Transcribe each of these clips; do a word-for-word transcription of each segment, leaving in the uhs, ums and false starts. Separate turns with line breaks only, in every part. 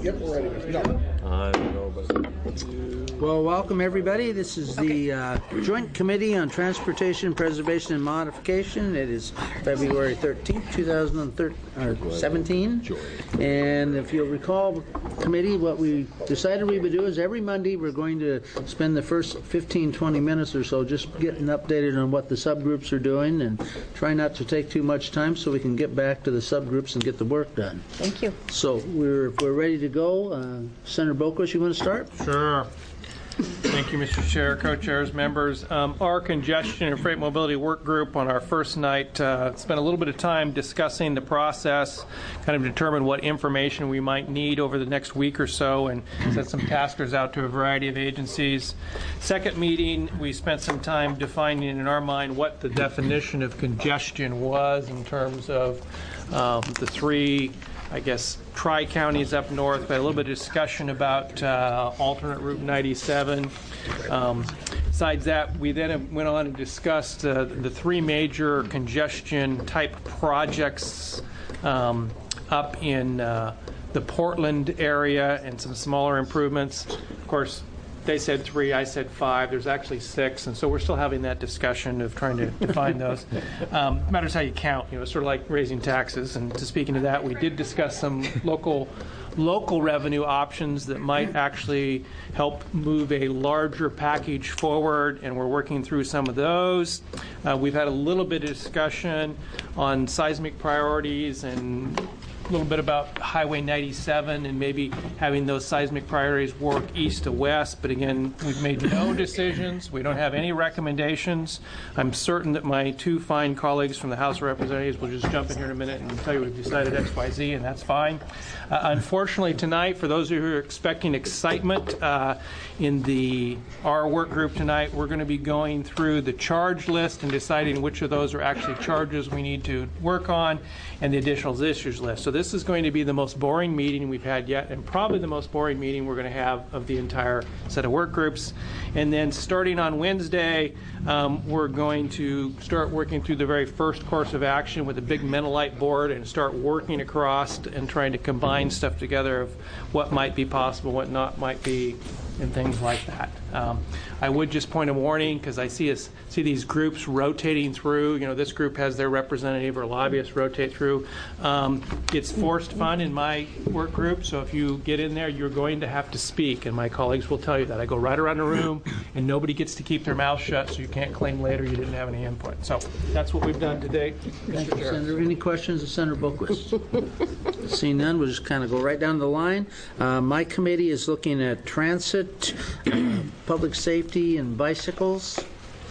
Yep, we're ready. No.
I don't know, but
Well, welcome everybody. This is the uh, Joint Committee on Transportation, Preservation, and Modification. It is February thirteenth, two thousand seventeen. And if you'll recall, committee, what we decided we would do is every Monday we're going to spend the first fifteen, twenty minutes or so just getting updated on what the subgroups are doing and try not to take too much time so we can get back to the subgroups and get the work done.
Thank you.
So we're, we're ready to go. Uh, Senator Boquist, you want to start?
Sure. Thank you, Mister Chair, co-chairs, members. Um, our congestion and freight mobility work group on our first night uh, spent a little bit of time discussing the process, kind of determine what information we might need over the next week or so, and sent some taskers out to a variety of agencies. Second meeting, we spent some time defining in our mind what the definition of congestion was in terms of um, the three, I guess, tri-counties up north, but a little bit of discussion about uh, alternate Route ninety-seven. Um, besides that, we then went on and discussed uh, the three major congestion type projects um, up in uh, the Portland area and some smaller improvements. Of course, they said three, I said five. There's actually six, and so we're still having that discussion of trying to define those. Um, matters how you count. You know, it's sort of like raising taxes. And to speaking to that, we did discuss some local local revenue options that might actually help move a larger package forward, and we're working through some of those. Uh, we've had a little bit of discussion on seismic priorities and a little bit about Highway ninety-seven and maybe having those seismic priorities work east to west. But again, we've made no decisions. We don't have any recommendations. I'm certain that my two fine colleagues from the House of Representatives will just jump in here in a minute and tell you we've decided X, Y, Z, and that's fine. Uh, unfortunately, tonight, for those of you who are expecting excitement uh, in the our work group tonight, we're going to be going through the charge list and deciding which of those are actually charges we need to work on and the additional issues list. So this is going to be the most boring meeting we've had yet, and probably the most boring meeting we're going to have of the entire set of work groups. And then starting on Wednesday, um, we're going to start working through the very first course of action with a big Mentalite board and start working across and trying to combine stuff together of what might be possible, what not might be, and things like that. Um, I would just point a warning, because I see us see these groups rotating through. You know, this group has their representative or lobbyist rotate through. Um, it's forced fun in my work group, so if you get in there, you're going to have to speak, and my colleagues will tell you that. I go right around the room, and nobody gets to keep their mouth shut, so you can't claim later you didn't have any input. So that's what we've done today.
Thank you, Senator. Any questions of Senator Boquist? Seeing none, we'll just kind of go right down the line. Uh, my committee is looking at transit, uh, public safety, and bicycles.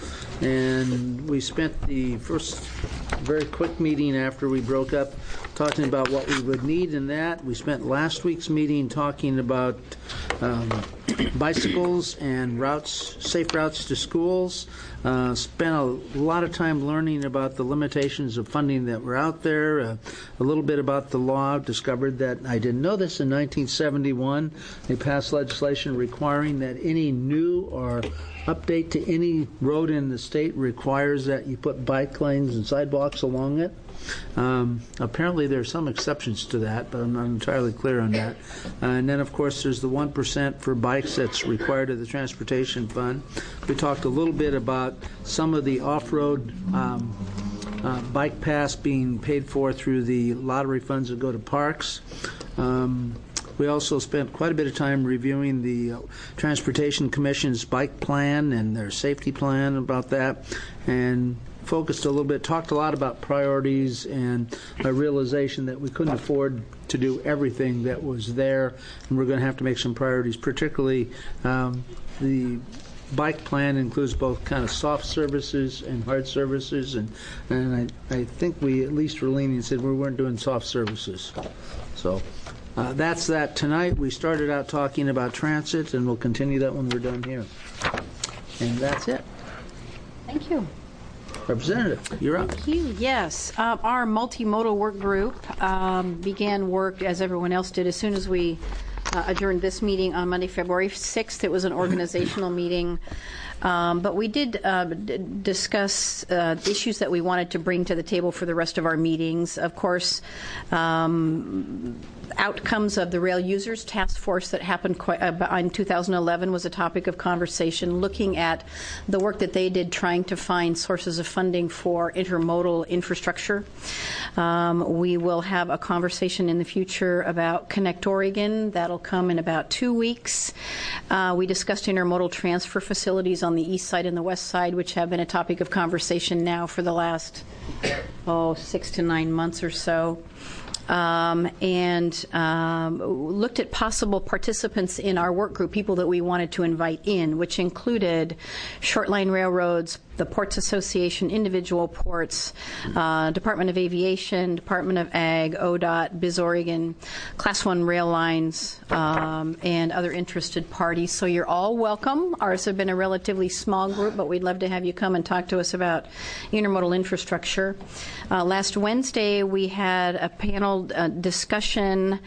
And we spent the first very quick meeting after we broke up talking about what we would need in that. We spent last week's meeting talking about um, bicycles and routes, safe routes to schools. Uh, spent a lot of time learning about the limitations of funding that were out there, uh, a little bit about the law. Discovered that I didn't know this in nineteen seventy-one. They passed legislation requiring that any new or update to any road in the state requires that you put bike lanes and sidewalks along it. Um, apparently there are some exceptions to that, but I'm not entirely clear on that. Uh, and then, of course, there's the one percent for bikes that's required of the Transportation Fund. We talked a little bit about some of the off-road um, uh, bike paths being paid for through the lottery funds that go to parks. Um, We also spent quite a bit of time reviewing the uh, Transportation Commission's bike plan and their safety plan about that, and focused a little bit, talked a lot about priorities and a realization that we couldn't afford to do everything that was there, and we're going to have to make some priorities, particularly um, the bike plan includes both kind of soft services and hard services, and, and I, I think we at least were leaning and said we weren't doing soft services. So uh, that's that. Tonight we started out talking about transit, and we'll continue that when we're done here. And that's it.
Thank you.
Representative, you're up.
Thank you. Yes. Uh, our multimodal work group um, began work, as everyone else did, as soon as we uh, adjourned this meeting on Monday, February sixth. It was an organizational meeting. Um, but we did uh, d- discuss uh, issues that we wanted to bring to the table for the rest of our meetings. Of course, um, outcomes of the Rail Users Task Force that happened quite, uh, in two thousand eleven was a topic of conversation, looking at the work that they did trying to find sources of funding for intermodal infrastructure. Um, we will have a conversation in the future about Connect Oregon. That'll come in about two weeks. Uh, we discussed intermodal transfer facilities on the east side and the west side, which have been a topic of conversation now for the last, oh, six to nine months or so. Um, and um, looked at possible participants in our work group, people that we wanted to invite in, which included short line railroads, the Ports Association, individual ports, uh, Department of Aviation, Department of Ag, O D O T, Biz Oregon, Class one rail lines, um, and other interested parties. So you're all welcome. Ours have been a relatively small group, but we'd love to have you come and talk to us about intermodal infrastructure. Uh, last Wednesday, we had a panel uh, discussion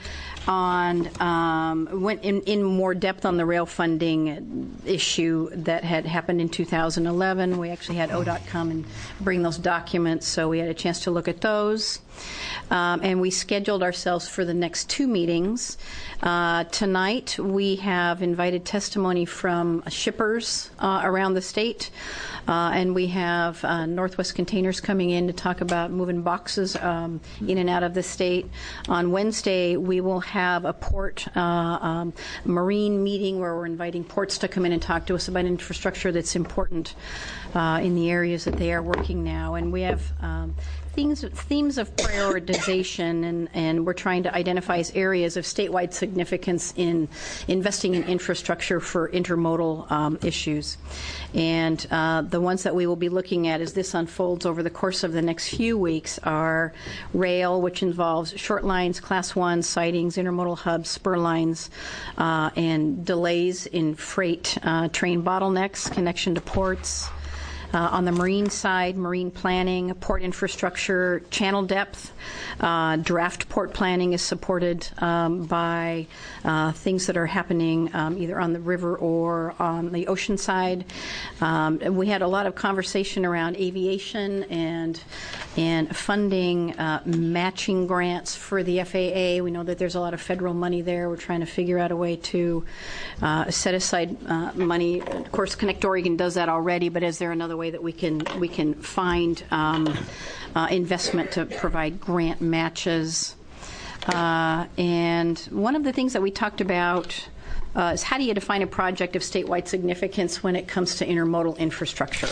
on um, went in, in more depth on the rail funding issue that had happened in two thousand eleven. We actually had O D O T come and bring those documents, so we had a chance to look at those. Um, and we scheduled ourselves for the next two meetings. Uh, tonight, we have invited testimony from shippers uh, around the state, uh, and we have uh, Northwest Containers coming in to talk about moving boxes um, in and out of the state. On Wednesday, we will have a port uh, um, marine meeting where we're inviting ports to come in and talk to us about infrastructure that's important uh, in the areas that they are working now. And we have um, Themes, themes of prioritization, and, and we're trying to identify as areas of statewide significance in investing in infrastructure for intermodal um, issues. And uh, the ones that we will be looking at as this unfolds over the course of the next few weeks are rail, which involves short lines, class one, sidings, intermodal hubs, spur lines, uh, and delays in freight, uh, train bottlenecks, connection to ports. Uh, on the marine side, marine planning, port infrastructure, channel depth, uh, draft port planning is supported um, by uh, things that are happening um, either on the river or on the ocean side. Um, and we had a lot of conversation around aviation and and funding, uh, matching grants for the F A A. We know that there's a lot of federal money there. We're trying to figure out a way to uh, set aside uh, money. Of course, Connect Oregon does that already, but is there another way that we can we can find um, uh, investment to provide grant matches? Uh, and one of the things that we talked about uh, is how do you define a project of statewide significance when it comes to intermodal infrastructure?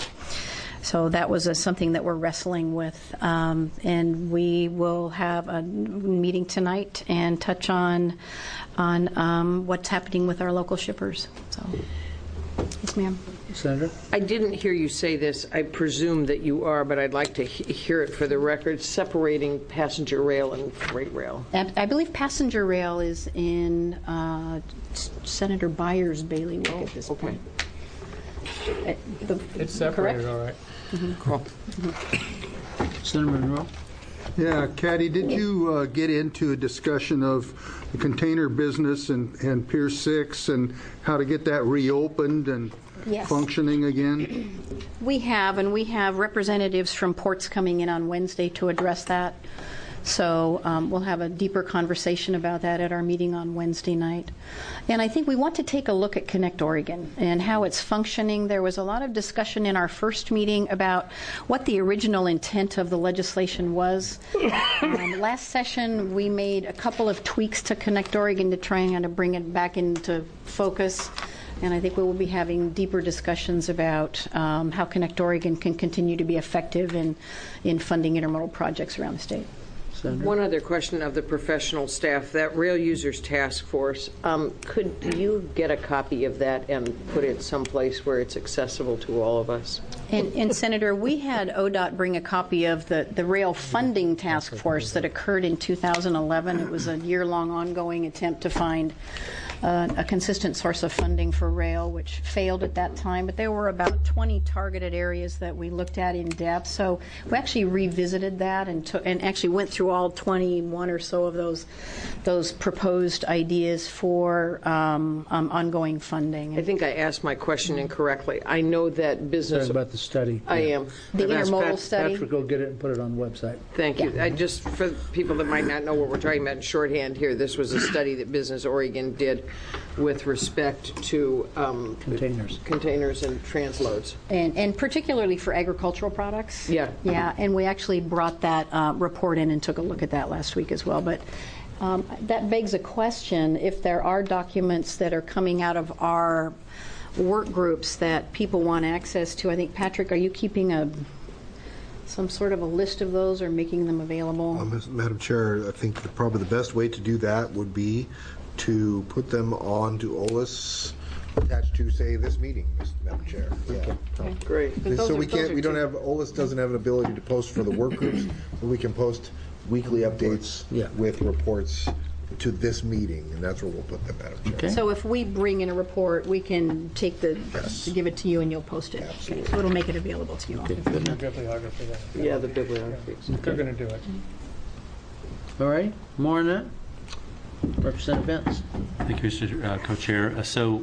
So that was a, something that we're wrestling with, um, and we will have a meeting tonight and touch on on um, what's happening with our local shippers. So, yes, ma'am.
Senator?
I didn't hear you say this. I presume that you are, but I'd like to he- hear it for the record, separating passenger rail and freight rail.
And I believe passenger rail is in uh, Senator Byers' bailiwick
Oh,
at this
okay.
point. Uh, the-
It's separated,
correct?
all right.
Cool.
Senator Monroe?
Yeah, Caddy, did you uh, get into a discussion of the container business and, and Pier six and how to get that reopened and
Yes.
functioning again?
We have, and we have representatives from ports coming in on Wednesday to address that. So um, we'll have a deeper conversation about that at our meeting on Wednesday night. And I think we want to take a look at Connect Oregon and how it's functioning. There was a lot of discussion in our first meeting about what the original intent of the legislation was. Um, last session, we made a couple of tweaks to Connect Oregon to try and kind of bring it back into focus. And I think we will be having deeper discussions about um, how Connect Oregon can continue to be effective in, in funding intermodal projects around the state.
Senator?
One other question of the professional staff, that Rail Users Task Force, um, could you get a copy of that and put it someplace where it's accessible to all of us?
And, and Senator, we had O D O T bring a copy of the, the rail funding task force that occurred in two thousand eleven. It was a year-long ongoing attempt to find uh, a consistent source of funding for rail, which failed at that time. But there were about twenty targeted areas that we looked at in depth. So we actually revisited that and took, and actually went through all twenty-one or so of those those proposed ideas for um, um, ongoing funding.
I think I asked my question incorrectly. I know that business...
Sorry about the study.
I am.
The
I've asked
intermodal
Pat-
study?
Patrick, go get it and put it on the website.
Thank you. I just, for people that might not know what we're talking about in shorthand here, this was a study that Business Oregon did with respect to um,
Containers.
containers and transloads.
And, and particularly for agricultural products.
Yeah.
Yeah, and we actually brought that uh, report in and took a look at that last week as well. But um, that begs a question, if there are documents that are coming out of our work groups that people want access to. I think, Patrick, are you keeping a some sort of a list of those or making them available?
Um, Madam Chair, I think the, probably the best way to do that would be to put them on to O L I S attached to, say, this meeting, Madam Chair. Yeah.
Okay.
Great. And those
So
are-
we
those
can't,
are
we don't
two-
have, O L I S doesn't have an ability to post for the work groups, but we can post weekly updates
Yeah.
with reports to this meeting, and that's where we'll put them, Madam Chair.
Okay.
So if we bring in a report, we can take the,
Yes.
to give it to you and you'll post it.
Absolutely.
Okay, so it'll make it available to you all.
Okay, good enough.
Bibliography. then.
Yeah, the bibliography.
They're going to do it.
All right, more on that? Representative Benz.
Thank you, Mister Uh, Co-Chair. Uh, so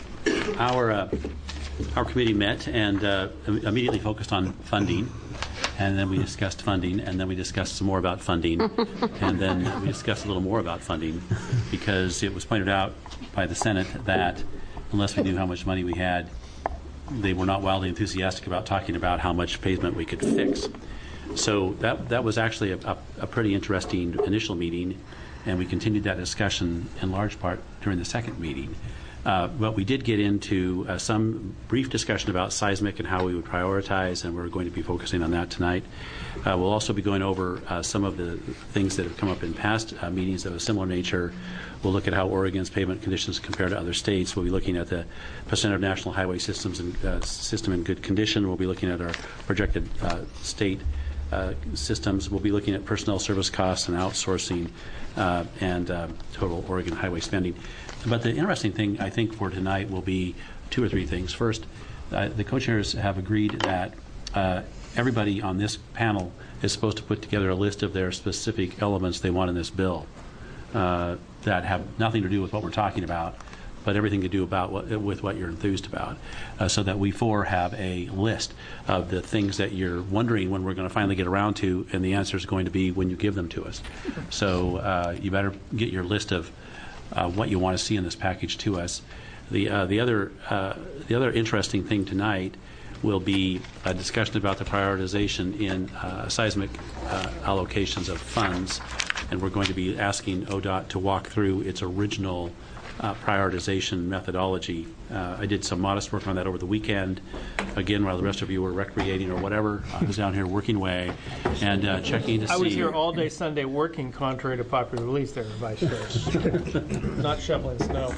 our uh, our committee met and uh, immediately focused on funding, and then we discussed funding, and then we discussed some more about funding, and then we discussed a little more about funding, because it was pointed out by the Senate that unless we knew how much money we had, they were not wildly enthusiastic about talking about how much pavement we could fix. So that that was actually a, a, a pretty interesting initial meeting, and we continued that discussion in large part during the second meeting. Uh, but we did get into uh, some brief discussion about seismic and how we would prioritize, and we're going to be focusing on that tonight. Uh, we'll also be going over uh, some of the things that have come up in past uh, meetings of a similar nature. We'll look at how Oregon's pavement conditions compare to other states. We'll be looking at the percent of national highway systems and uh, system in good condition. We'll be looking at our projected uh, state uh, systems. We'll be looking at personnel service costs and outsourcing uh, and uh, total Oregon highway spending. But the interesting thing, I think, for tonight will be two or three things. First, uh, the co-chairs have agreed that uh, everybody on this panel is supposed to put together a list of their specific elements they want in this bill uh, that have nothing to do with what we're talking about, but everything to do about what, with what you're enthused about, uh, so that we four have a list of the things that you're wondering when we're going to finally get around to, and the answer is going to be when you give them to us. So uh, you better get your list of Uh, what you want to see in this package to us. The uh, the other uh, the other interesting thing tonight will be a discussion about the prioritization in uh, seismic uh, allocations of funds, and we're going to be asking O D O T to walk through its original uh, prioritization methodology. Uh, I did some modest work on that over the weekend. Again, while the rest of you were recreating or whatever, I was down here working away and uh, checking to see.
I was here all day Sunday working contrary to popular belief there, Vice Chair. Not shoveling snow.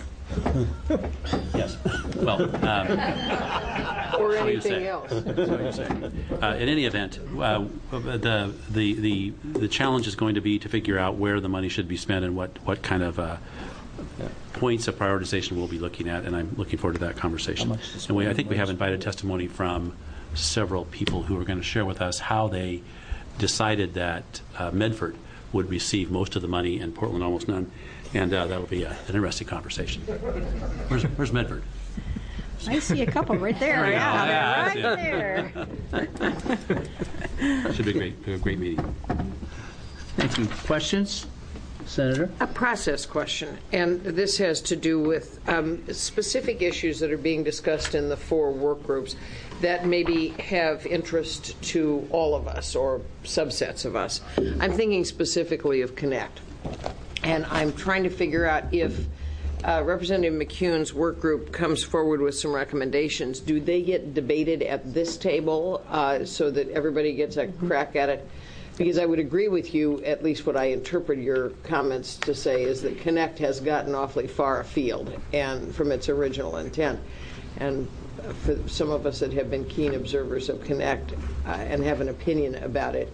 Yes. Well, um,
Or
what do you
anything
say?
else.
That's what you say. Uh, in any event, uh, the, the the the challenge is going to be to figure out where the money should be spent and what what kind of uh, points of prioritization we'll be looking at, and I'm looking forward to that conversation.
How much to
And we, I
spend,
think we have
ways.
invited testimony from several people who are going to share with us how they decided that uh, Medford would receive most of the money and Portland almost none, and uh, that'll be a, an interesting conversation. Where's, where's Medford?
I see a couple right there.
There you go.
Yeah,
Yeah,
right
that's
there.
Should be a great, a great meeting.
Thank you. Questions? Senator?
A process question, and this has to do with um, specific issues that are being discussed in the four work groups that maybe have interest to all of us or subsets of us. I'm thinking specifically of Connect, and I'm trying to figure out if uh, Representative McCune's work group comes forward with some recommendations. Do they get debated at this table uh, so that everybody gets a crack at it? Because I would agree with you, at least what I interpret your comments to say is that Connect has gotten awfully far afield and from its original intent. And for some of us that have been keen observers of Connect uh, and have an opinion about it,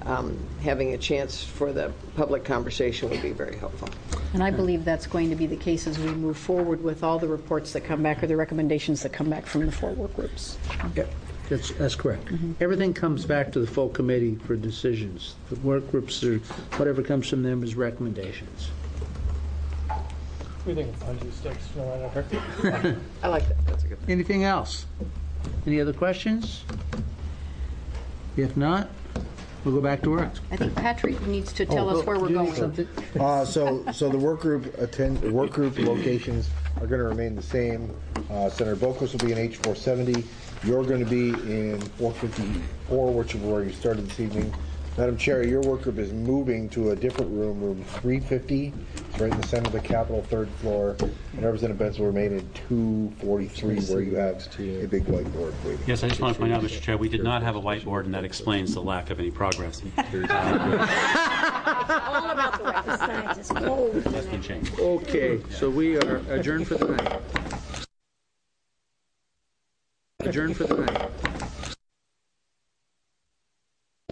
um, having a chance for the public conversation would be very helpful.
And I believe that's going to be the case as we move forward with all the reports that come back or the recommendations that come back from the four work groups.
Yeah, that's, that's correct. Everything comes back to the full committee for decisions. The work groups, are whatever comes from them is recommendations.
We think of bungee sticks. No, I don't know.
I like that. That's a good thing.
Anything else? Any other questions? If not, we'll go back to work.
I think Patrick needs to tell us where we're
Do you need
going.
something?
Uh, so, so the work group attend, work group locations are going to remain the same. Uh, Senator Boquist will be in H four seventy. You're going to be in four fifty-four, which is where you started this evening. Madam Chair, your work group is moving to a different room, room three fifty. It's right in the center of the Capitol, third floor. And Representative Benz will remain in two forty-three, where you have a big whiteboard waiting.
Yes, I just want to point out, Mister Chair, we did not have a whiteboard, and that explains the lack of any progress.
All about the weather. Besides, it's cold.
That's been changed.
Okay, so we are adjourned for the night. Adjourned for the night.